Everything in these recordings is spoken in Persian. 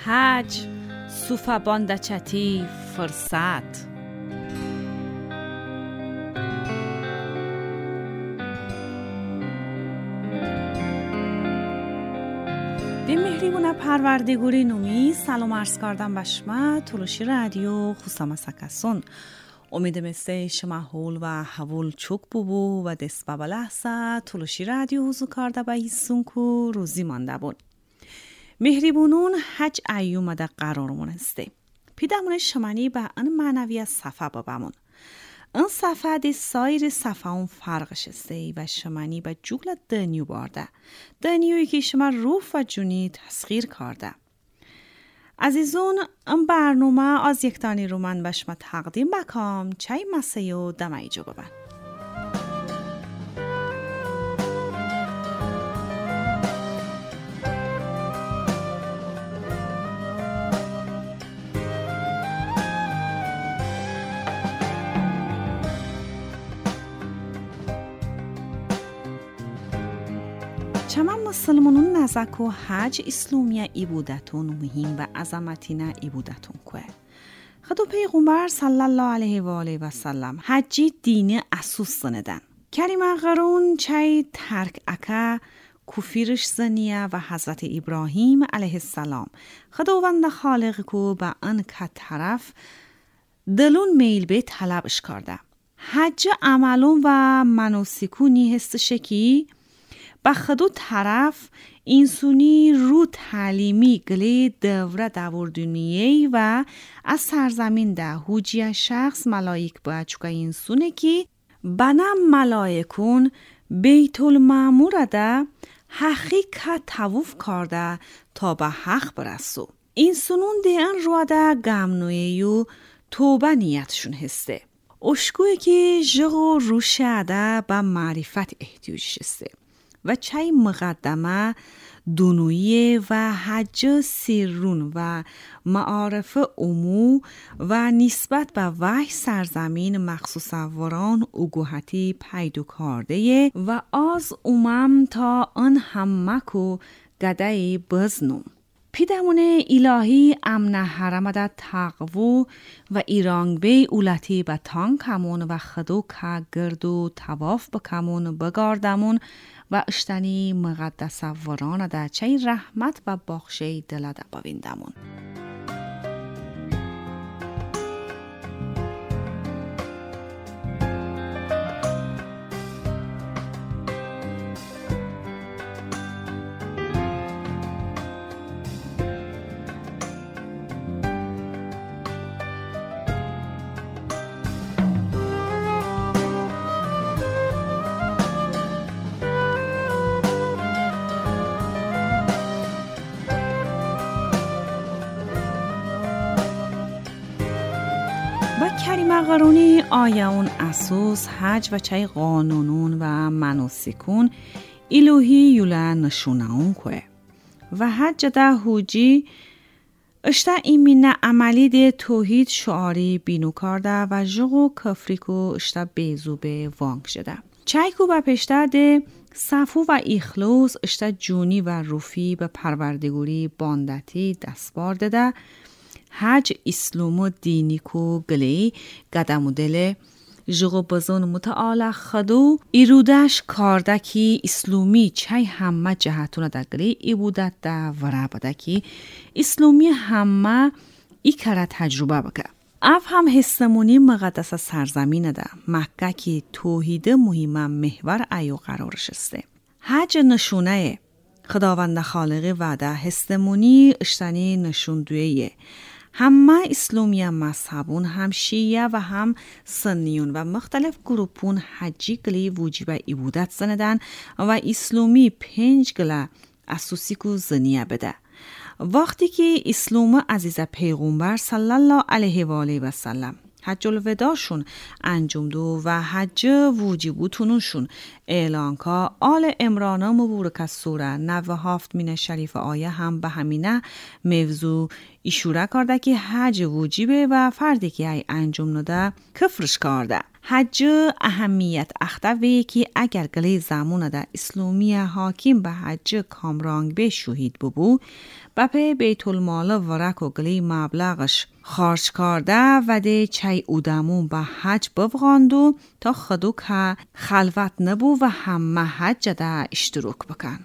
حج سوفا باندچتی فرصت. دی مهریبونه پروردگاری نومی سلام عرض کردم به شما تلوشی رادیو خوسام سکسون. امیدم است شما حول و حول چوک بو و دست به لحظه تلوشی رادیو حضور کرده به ایسون کو روزی مانده بود. مهریبونون حج ایوم ده قرارمون هسته. پیدمون شمانی به ان معنوی صفحه بابمون. این صفحه دی سایر صفحه اون فرقش هسته و شمانی به جوگل دنیو بارده. دنیوی که شما روح و جونی تسخیر کرده. عزیزون این برنامه از یک تانی رو من به شما تقدیم بکام چای مسیح و دمایی جو ببن. چما مسلمانون نزک و حج اسلامیه ایبودتون مهم و عظمتینه ایبودتون که خدا پیغمبر صلی الله علیه و آله و سلم حجی دینی اساس سندن کریم غرون چای ترک اکا کفیرش زنیه و حضرت ابراهیم علیه السلام خداوند خالق کو به ان که طرف دلون میل به طلبش کرده حج عملون و مناسکونی هستشه که با خدو طرف اینسونی رو تعلیمی گلی دوره دور دنیایی و از سرزمین ده حجیه شخص ملائک باید چکا اینسونه که بنام ملائکون بیت المعمور ده حقیقت توف کرده تا به حق برسو. اینسونون ده این رو ده گمنوی و توبه نیتشون هسته. اشکوی که جغو روشه ده به معرفت احتیاج هسته. و چای مقدمه دونویه و حج سیرون و معارف امو و نسبت به وحی سرزمین مخصوصا وران اگوهتی پیدو کرده و از تا آن همکو گدای بزنم. پیدمون الهی امن حرمده تقوو و ایرانگ بی اولتی به تان کمون و خدو که گردو تواف بکمون بگاردمون و اشتنی مقدس وران ده چای رحمت و بخشی دلده بویندمون. کریم غرونی آیون اساس حج و چای قانونون و مناسکون الهی یولا نشوناون که و حج ده حجی اشتا ایمینه عملی ده توحید شعاری بینو کرده و جغو کفریکو اشتا بیزوبه وانگ شده. چای کو با پشته ده صفو و اخلاص اشتا جونی و روفی به پروردگاری باندتی دستبار ده حج اسلام دینی کو گلی قدم و دل جغو بزن متعال خدو ایرودش کارده کی اسلامی چای همه جهتون ده گلی ایبودت ده ورابده کی اسلامی همه ای کره تجربه بکه. اف هم حسمونی مقدس سرزمین ده مکه کی توحید مهمه محور ایو قرارش استه. حج نشونه خداوند خالق وعده حسمونی اشتنی نشوندویه. همه اسلامی مذهبون هم شیعه و هم سنیون و مختلف گروپون حجی گلی وجیبه عبودت زندن و اسلامی 5 گله اساسی کو زنیه بده. وقتی که اسلام عزیز پیغمبر صلی الله علیه و آله و سلم حج الوداعشون انجام دو و حج وجیبوتونشون اعلان که آل عمران مبارک سوره 97 من شریف آیه هم به همینه موضوع اشاره کرده که حج وجیبه و فردی که ای انجام نده کفرش کرده. حج اهمیت اختوی که اگر گلی زمونه ده اسلامی حاکم به حج کامرانگ به شهید ببو بپی بیت المال ورک و گلی مبلغش خارج کرده و ده چای اودمون به حج بفغاندو تا خدو که خلوت نبو و همه حج ده اشتراک بکن.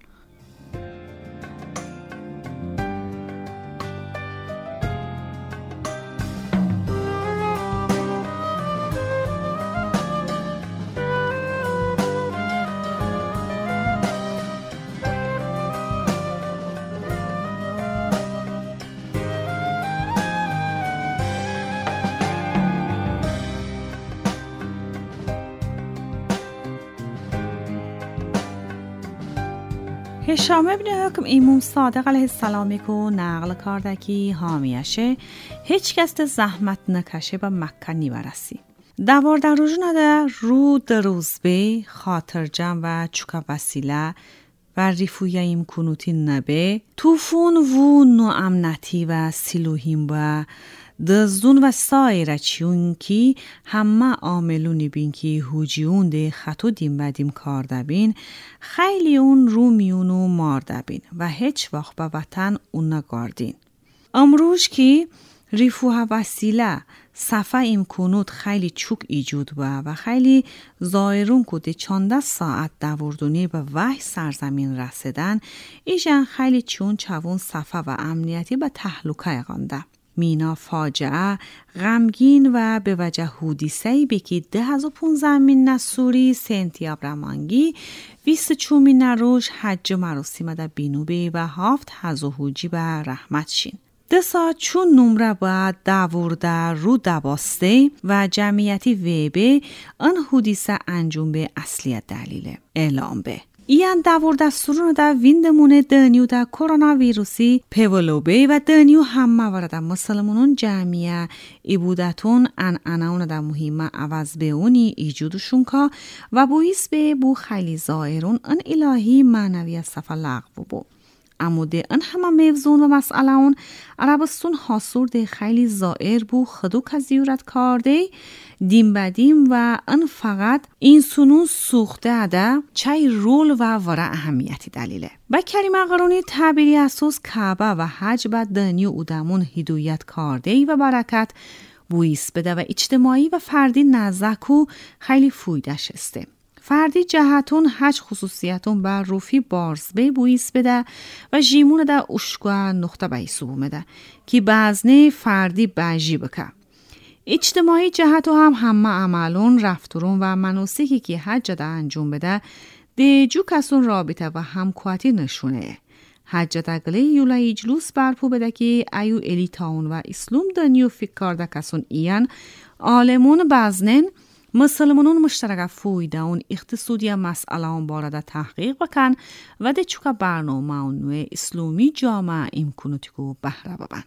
هشام ابن حکم ایمون صادق علیه السلام کو نقل کرده که حامیشه هیچ کس زحمت نکشه به مکه نیورسی. 12 روز نده رو دروزبه خاطر جمع و چوکا وسیله و ریفویا امکنوتی نبه توفون و نوامنتی و سیلوهیم و دزدون و سایر چیون کی همه عاملونی بین کی هوجیون ده خطو دیم بدیم کارده بین خیلی اون رو میونو مارده بین و هیچ وقت به وطن اون نگاردین. امروز کی ریفوها وسیله صفحه امکنوت خیلی چوک ایجود و خیلی زایرون کده 14 ساعت دوردونی به وحی سرزمین رسیدن ایجن خیلی چون چوون صفحه و امنیتی به تحلوکه غانده. مینا فاجعه غمگین و به وجه حودیسه‌ای بکی 2015 من نسوری سنتیاب رمانگی 24 من روش حج مراسم ده بینوبه و هفت حزو حوجی به رحمت شین. 2 ساعت چون نمره باید داورده رو دباسته و جمعیتی ویبه ان حودیسه انجام به اصلیت دلیله اعلام به. ایان داورده سرون ده ویندمونه دنیو ده کرونا ویروسی پیولوبه و دنیو همه ورده مسلمانون جمعیه ایبودتون اناون ده مهمه عوض به اونی ایجودشون که و بویس به بو خیلی زائرون ان الهی معنوی صفا لغو بو. اما ده ان همه موزون و مسئله اون عربستون حاصور ده خیلی زائر بو خدو که زیورت کرده دیم بدیم و ان فقط این سنون سوخته ده چای رول و وره اهمیتی دلیله. با کریمه قرونی تعبیری اساس کعبه و حج با دنیو اودمون هدایت کرده و برکت بویس بده و اجتماعی و فردی نزدیکو خیلی فویدش استه. فردی جهتون حج خصوصیتون بر روفی بارز بی بویس بده و جیمون ده اشگاه نقطه بایی سبومه ده که بازنه فردی بجی بکه. اجتماعی جهتو همه عملون رفتورون و مناسکی که حج ده انجام بده ده جو کسون رابطه و همکواتی نشونه. حج ده گلی یولا اجلوس برپو بده که ایو الیتاون و اسلام دنیو فکر کرده کسون ایان عالمون بازنن مسلمانون مشترک فویده اون اقتصادی مسئله اون بارده تحقیق بکن و ده چوکا برنامه اون اسلامی جامعه امکنوتی کو بهره ببن.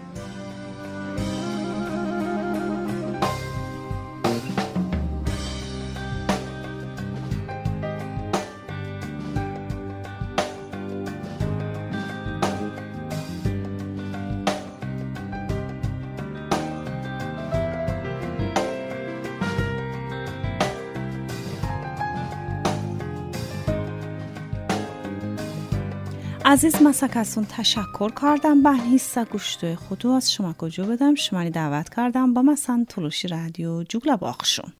عزیز مسکسون تشکر کردم به حصه گوشتوی خودو از شما کجا بدم شمانی دعوت کردم با مثلا تلوشی رادیو جوگلا باخشون.